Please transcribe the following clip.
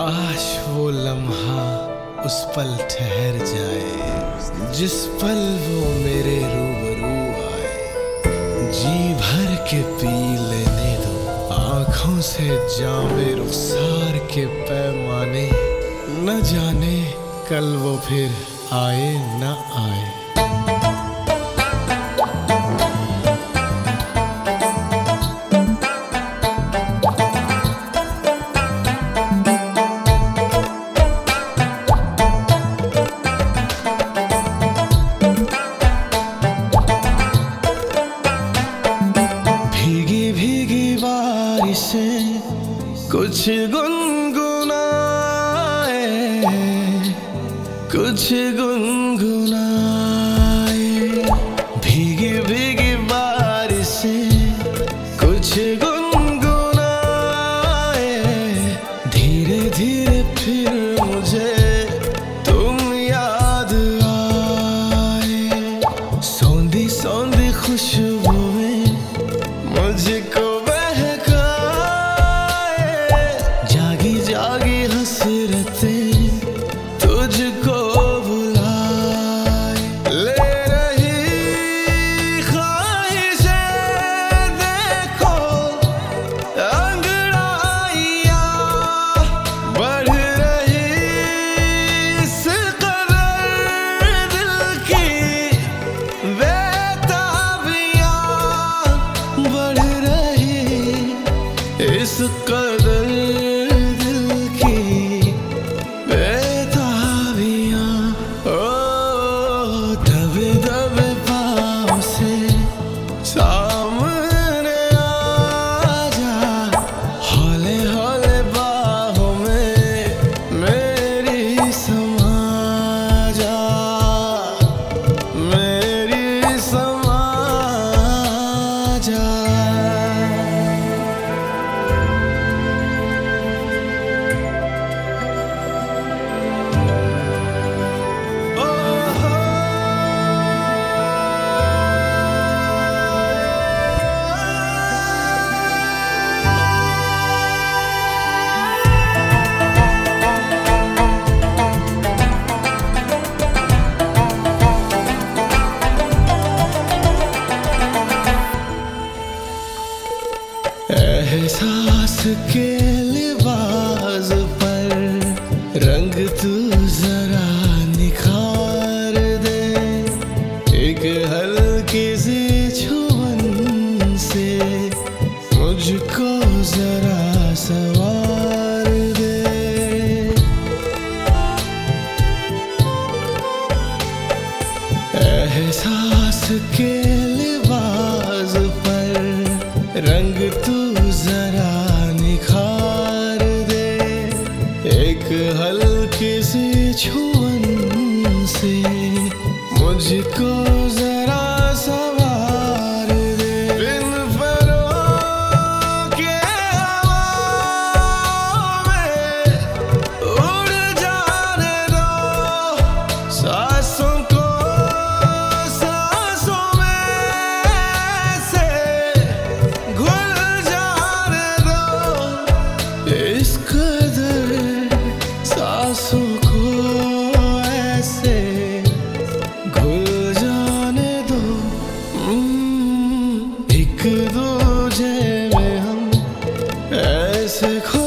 काश वो लम्हा उस पल ठहर जाए जिस पल वो मेरे रूबरू आए। जी भर के पी लेने दो आँखों से जामे रुखसार के पैमाने, न जाने कल वो फिर आए न आए। कुछ गुनगुनाए कुछ गुनगुनाए, भीगी भीगी बारिशें कुछ गुनगुनाए। धीरे धीरे फिर मुझे तुम याद आए। सौंधी सौंधी खुशबुएं मुझको जागी हसरतें तुझको बुलाए। ले रही ख्वाहिशें देखो अंगड़ाइयाँ बढ़ रही इस कदर दिल की बेताबियाँ बढ़ रही इस कदर सामने आजा, हौले हौले बाहों में मेरी समा जा, मेरी समा जा। एहसास के लिबास पर रंग तू जरा निखार दे। एक हल्की सी छुअन से मुझको जरा सवार दे। एहसास के लिबास पर रंग तू जरा निखार दे। एक हल्की सी छुअन से मुझको जरा सवार दे। बिन फरों के हवाओं में उड़ जाने दो सांसों को, सांसों में से घुल जाने दो इस कदर सांसों को ऐसे घुल जाने दो। एक दूजे में हम ऐसे